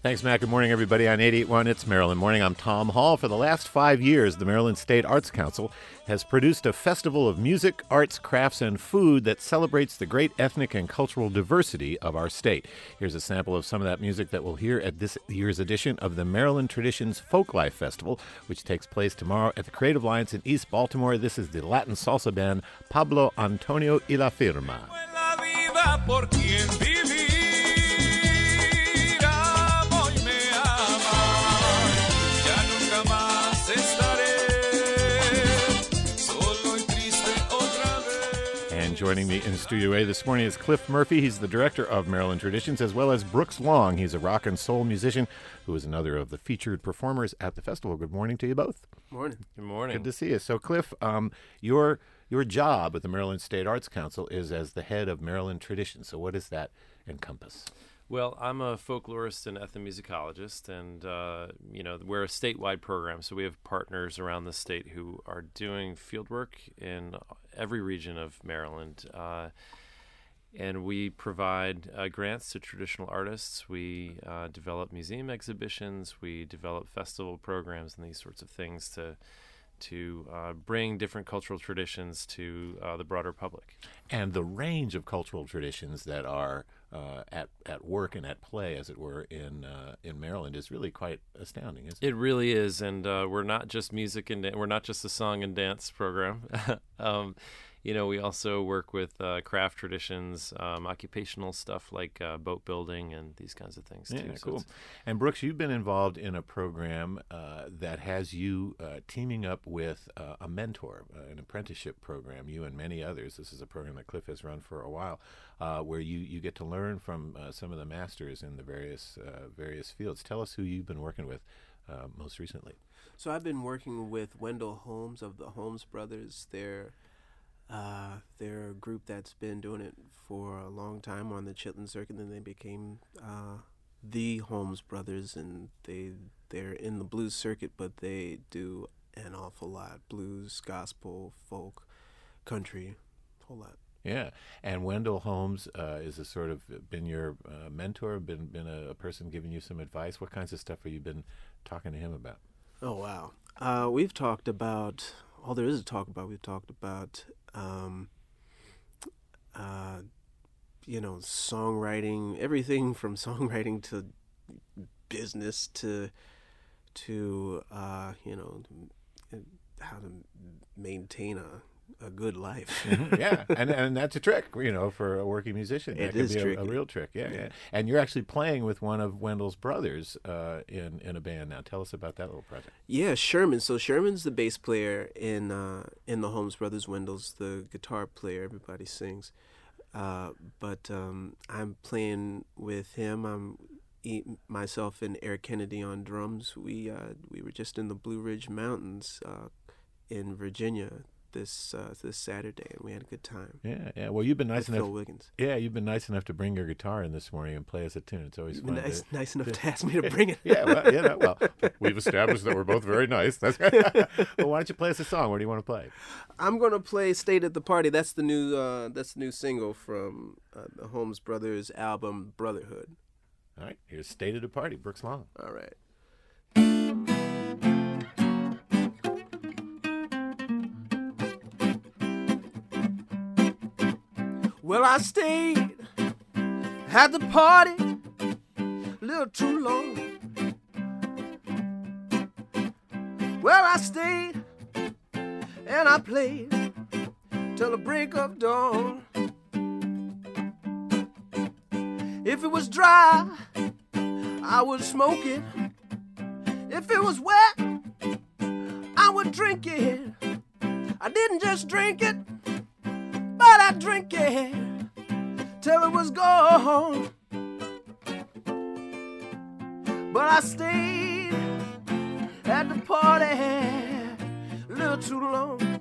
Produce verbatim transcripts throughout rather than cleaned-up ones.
Thanks, Matt. Good morning, everybody. On eighty-eight point one, it's Maryland Morning. I'm Tom Hall. For the last five years, the Maryland State Arts Council has produced a festival of music, arts, crafts, and food that celebrates the great ethnic and cultural diversity of our state. Here's a sample of some of that music that we'll hear at this year's edition of the Maryland Traditions Folklife Festival, which takes place tomorrow at the Creative Alliance in East Baltimore. This is the Latin salsa band Pablo Antonio y la Firma. Joining me in Studio A this morning is Cliff Murphy. He's the director of Maryland Traditions, as well as Brooks Long. He's a rock and soul musician who is another of the featured performers at the festival. Good morning to you both. Morning. Good morning. Good to see you. So, Cliff, um, your your job at the Maryland State Arts Council is as the head of Maryland Traditions. So what does that encompass? Well, I'm a folklorist and ethnomusicologist, and, uh, you know, we're a statewide program, so we have partners around the state who are doing fieldwork in every region of Maryland, uh, and we provide uh, grants to traditional artists. We uh, develop museum exhibitions. We develop festival programs and these sorts of things to to uh, bring different cultural traditions to uh, the broader public. And the range of cultural traditions that are uh, at at work and at play, as it were, in uh, in Maryland is really quite astounding, isn't it? It really is, and uh, we're not just music and da- we're not just a song and dance program. um, you know, we also work with uh, craft traditions, um, occupational stuff like uh, boat building and these kinds of things, too. Yeah, So cool. it's- And Brooks, you've been involved in a program uh, that has you uh, teaming up with uh, a mentor, uh, an apprenticeship program, you and many others. This is a program that Cliff has run for a while, uh, where you, you get to learn from uh, some of the masters in the various uh, various fields. Tell us who you've been working with uh, most recently. So I've been working with Wendell Holmes of the Holmes Brothers. They're uh, they're a group that's been doing it for a long time on the Chitlin Circuit. Then they became uh, the Holmes Brothers, and they they're in the blues circuit, but they do an awful lot: blues, gospel, folk, country, a whole lot. Yeah, and Wendell Holmes uh, is a sort of been your uh, mentor, been been a, a person giving you some advice. What kinds of stuff have you been talking to him about? Oh, wow. Uh, we've talked about, all there is to talk about, we've talked about, um, uh, you know, songwriting, everything from songwriting to business to, to uh, you know, how to maintain a a good life. Mm-hmm. Yeah, and and that's a trick, you know, for a working musician. It that is could be a, a tricky. real trick. Yeah, yeah, Yeah. And you're actually playing with one of Wendell's brothers uh, in in a band now. Tell us about that little project. Yeah, Sherman. So Sherman's the bass player in uh, in the Holmes Brothers. Wendell's the guitar player. Everybody sings. Uh, but um, I'm playing with him. I'm e- myself and Eric Kennedy on drums. We uh, we were just in the Blue Ridge Mountains uh, in Virginia this uh, this Saturday, and we had a good time. Yeah, yeah. Well, you've been nice with enough. Phil Wiggins. Yeah, you've been nice enough to bring your guitar in this morning and play us a tune. It's always You've fun. been nice, to, nice enough to ask me to bring it. yeah, well, you know, well, we've established that we're both very nice. That's well, why don't you play us a song? What do you want to play? I'm gonna play "State at the Party." That's the new uh, that's the new single from uh, the Holmes Brothers album Brotherhood. All right, here's State of the Party, Brooks Long. All right. Well, I stayed at the party a little too long. Well, I stayed and I played till the break of dawn. If it was dry, I would smoke it. If it was wet, I would drink it. I didn't just drink it, but I drink it till it was gone. But I stayed at the party a little too long.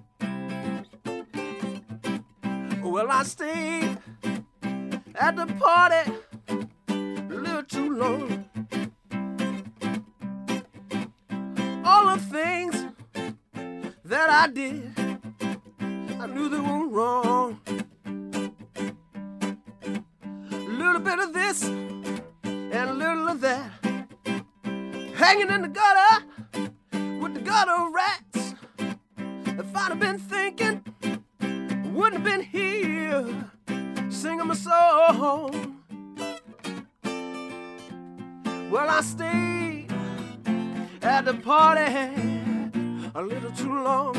Well, I stayed at the party a little too long. All the things that I did, I knew they were wrong. A little bit of this and and a little of that. Hanging in the gutter with the gutter rats. If I'd have been thinking, wouldn't have been here singing my song. Well, I stayed at the party a little too long.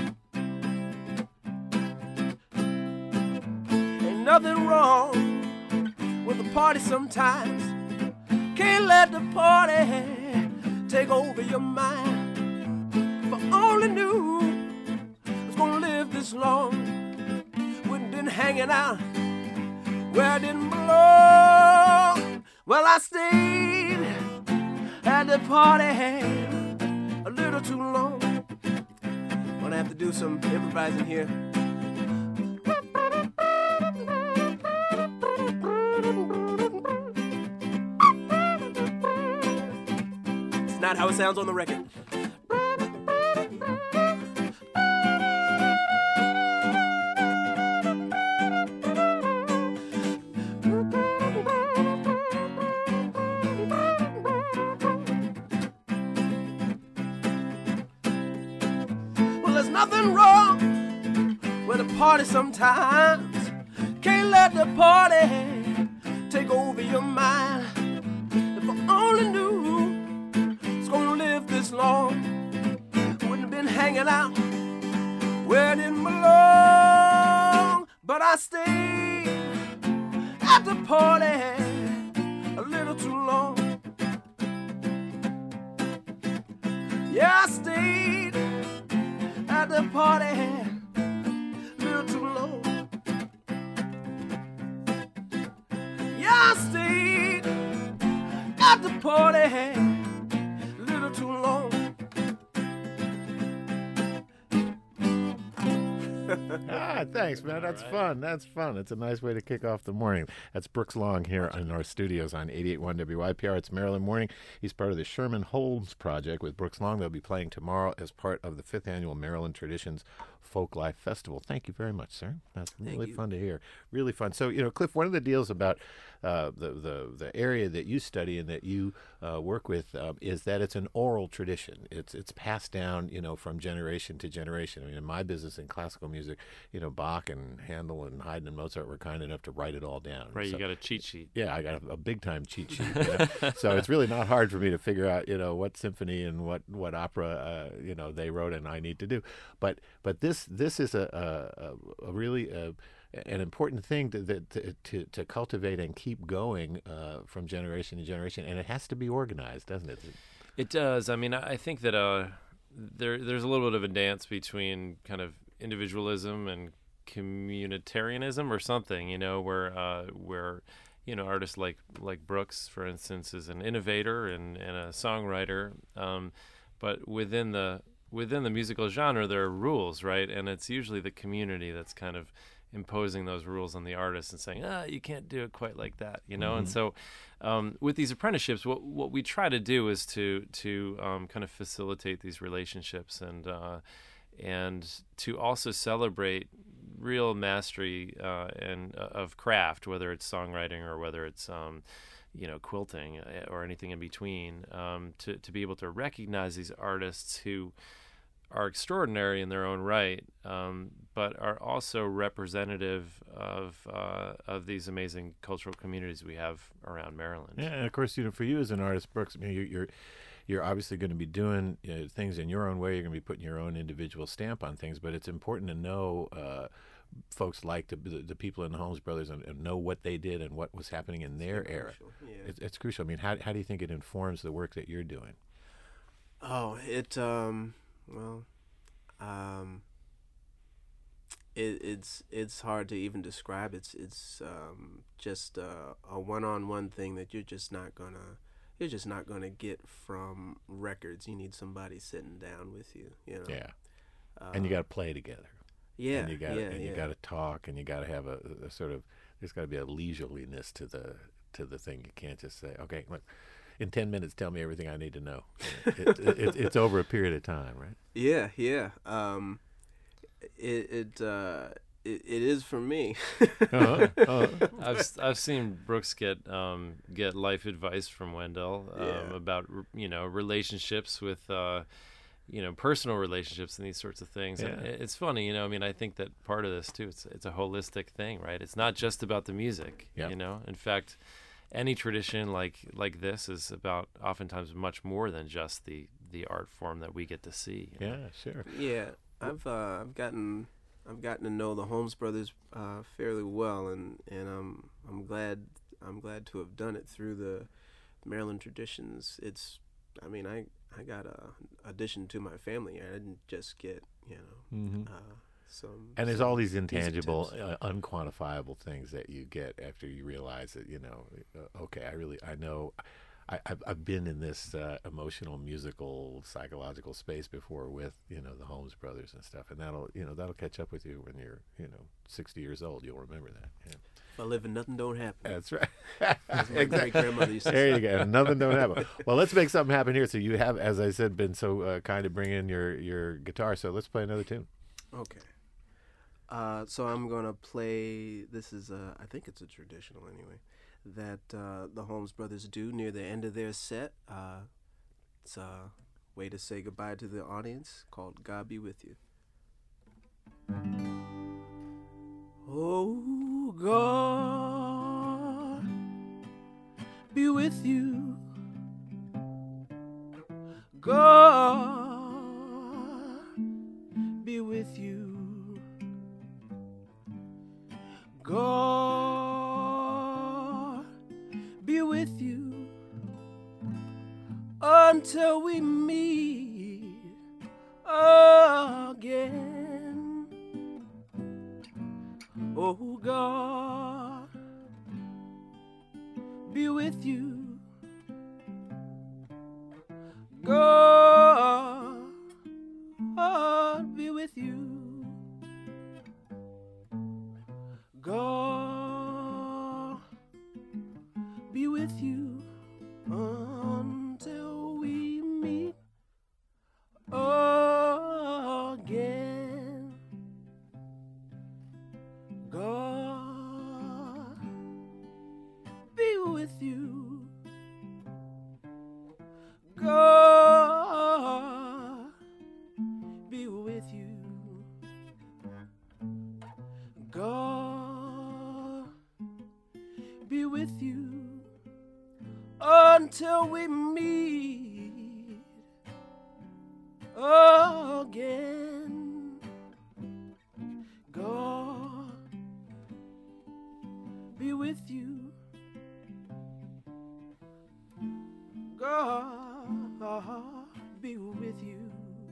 Ain't nothing wrong with the party sometimes. Can't let the party take over your mind. If I only knew I was gonna live this long, wouldn't been hanging out where I didn't belong. Well, I stayed at the party a little too long. Gonna have to do some improvising here. It's not how it sounds on the record. There's nothing wrong with a party sometimes. Can't let the party take over your mind. If I only knew it's gonna live this long, wouldn't have been hanging out where I didn't belong. But I stayed at the party a little too long. Yeah, I stayed at the party a little too long. Yeah, I stayed at the party a little too long. Ah, thanks, man. That's right. fun. That's fun. It's a nice way to kick off the morning. That's Brooks Long here in our studios on eighty-eight point one W Y P R. It's Maryland Morning. He's part of the Sherman Holmes Project with Brooks Long. They'll be playing tomorrow as part of the fifth Annual Maryland Traditions Folk Life Festival. Thank you very much, sir. That's really fun to hear. Really fun. So, you know, Cliff, one of the deals about uh, the, the the area that you study and that you uh, work with uh, is that it's an oral tradition. It's it's passed down, you know, from generation to generation. I mean, in my business in classical music, you know, Bach and Handel and Haydn and Mozart were kind enough to write it all down. Right, so, you got a cheat sheet. yeah, I got a, a big time cheat sheet. You know? So it's really not hard for me to figure out, you know, what symphony and what what opera, uh, you know, they wrote and I need to do. But but this this is a a, a really a, an important thing to, to to to cultivate and keep going uh, from generation to generation, and it has to be organized, doesn't it? It does. I mean, I I think that uh, there there's a little bit of a dance between kind of individualism and communitarianism or something, you know, where uh, where you know artists like like Brooks, for instance, is an innovator and, and a songwriter, um, but within the within the musical genre there are rules, right? And it's usually the community that's kind of imposing those rules on the artist and saying, ah, you can't do it quite like that, you know. Mm-hmm. And so um, with these apprenticeships, what what we try to do is to to um, kind of facilitate these relationships and uh, and to also celebrate real mastery uh, and uh, of craft, whether it's songwriting or whether it's um, you know quilting or anything in between. Um, to to be able to recognize these artists who are extraordinary in their own right, um, but are also representative of uh, of these amazing cultural communities we have around Maryland. Yeah, and of course, you know, for you as an artist, Brooks, I mean, you're you're, you're obviously going to be doing you know, things in your own way. You're going to be putting your own individual stamp on things, but it's important to know uh, folks like the, the the people in the Holmes Brothers and, and know what they did and what was happening in their It's era. crucial, yeah. It's, it's crucial. I mean, how how do you think it informs the work that you're doing? Oh, it um well um it, it's it's hard to even describe. It's it's um just uh, a one-on-one thing that you're just not gonna you're just not gonna get from records. You need somebody sitting down with you, you know. Yeah, Uh, and you got to play together. yeah, and you got yeah, and you yeah. got to talk, and you got to have a, a sort of there's got to be a leisureliness to the to the thing. You can't just say, okay, look, in ten minutes, tell me everything I need to know. it, it, it, it's over a period of time, right? Yeah, yeah. Um, it it uh, it, it is for me. uh-huh. Uh-huh. I've I've seen Brooks get um get life advice from Wendell um, Yeah. about you know relationships with uh you know personal relationships and these sorts of things. Yeah. And it's funny, you know. I mean, I think that part of this too. It's it's a holistic thing, right? It's not just about the music. Yeah. You know, in fact, any tradition like like this is about oftentimes much more than just the the art form that we get to see. You know? Yeah, sure. Yeah, I've uh, I've gotten I've gotten to know the Holmes brothers uh, fairly well, and and I'm I'm glad I'm glad to have done it through the Maryland traditions. It's I mean I I got a addition to my family. I didn't just get you know Mm-hmm. uh, some. And there's some all these music intangible, tips. uh, unquantifiable things that you get after you realize that, you know, uh, okay, I really, I know, I, I've, I've been in this uh, emotional, musical, psychological space before with, you know, the Holmes brothers and stuff. And that'll, you know, that'll catch up with you when you're, you know, sixty years old. You'll remember that. Yeah. If I live and nothing don't happen. That's right. As my great grandmother used to There say. you go. Nothing don't happen. Well, let's make something happen here. So you have, as I said, been so uh, kind to bring in your, your guitar. So let's play another tune. Okay. Uh, so I'm gonna play. This is a, I think it's a traditional anyway, that uh, the Holmes brothers do near the end of their set. Uh, it's a way to say goodbye to the audience called "God Be With You." Oh God, be with you. God, be with you. God, be with you until we meet again. Oh God, be with you. God, be with you. God, be with you until we meet again. God, be with you. God, be with you. God, be with you until we meet again. God, be with you. God, be with you.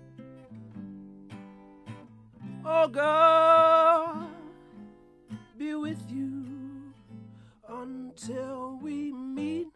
Oh God, be with you until we meet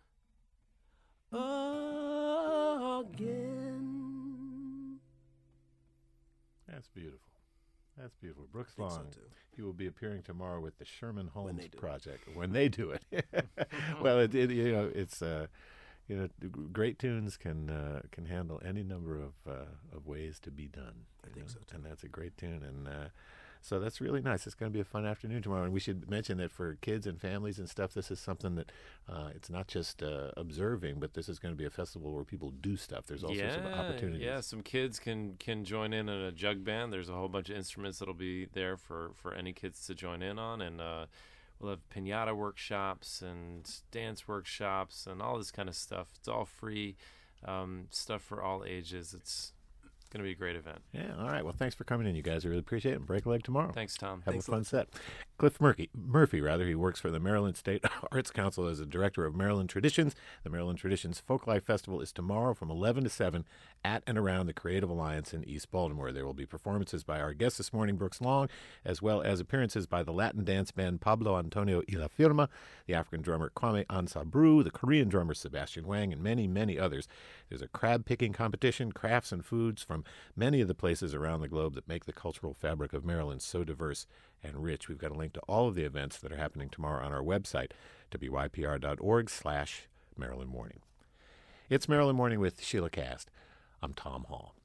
again. That's beautiful. That's beautiful. Brooks I think so, Long, too. he will be appearing tomorrow with the Sherman Holmes they do it. Project. When they do it. Well, it, it, you know, it's, uh, you know, great tunes can uh, can handle any number of uh, of ways to be done. I you think know? so, too. And that's a great tune. And uh, so that's really nice. It's going to be a fun afternoon tomorrow. And we should mention that for kids and families and stuff, this is something that uh, it's not just uh, observing, but this is going to be a festival where people do stuff. There's all yeah, sorts of opportunities. Yeah, some kids can can join in in a jug band. There's a whole bunch of instruments that'll be there for, for any kids to join in on, and uh, we'll have piñata workshops and dance workshops and all this kind of stuff. It's all free um, stuff for all ages. It's going to be a great event. Yeah, all right. Well, thanks for coming in, you guys. I really appreciate it. And break a leg tomorrow. Thanks, Tom. Have Thanks a a fun lot. set. Cliff Murphy, Murphy, rather, he works for the Maryland State Arts Council as a director of Maryland Traditions. The Maryland Traditions Folklife Festival is tomorrow from eleven to seven at and around the Creative Alliance in East Baltimore. There will be performances by our guest this morning, Brooks Long, as well as appearances by the Latin dance band Pablo Antonio y la Firma, the African drummer Kwame Ansabru, the Korean drummer Sebastian Wang, and many, many others. There's a crab-picking competition, crafts and foods from many of the places around the globe that make the cultural fabric of Maryland so diverse and rich. We've got a link to all of the events that are happening tomorrow on our website, w y p r dot org slash Maryland Morning. It's Maryland Morning with Sheila Cast. I'm Tom Hall.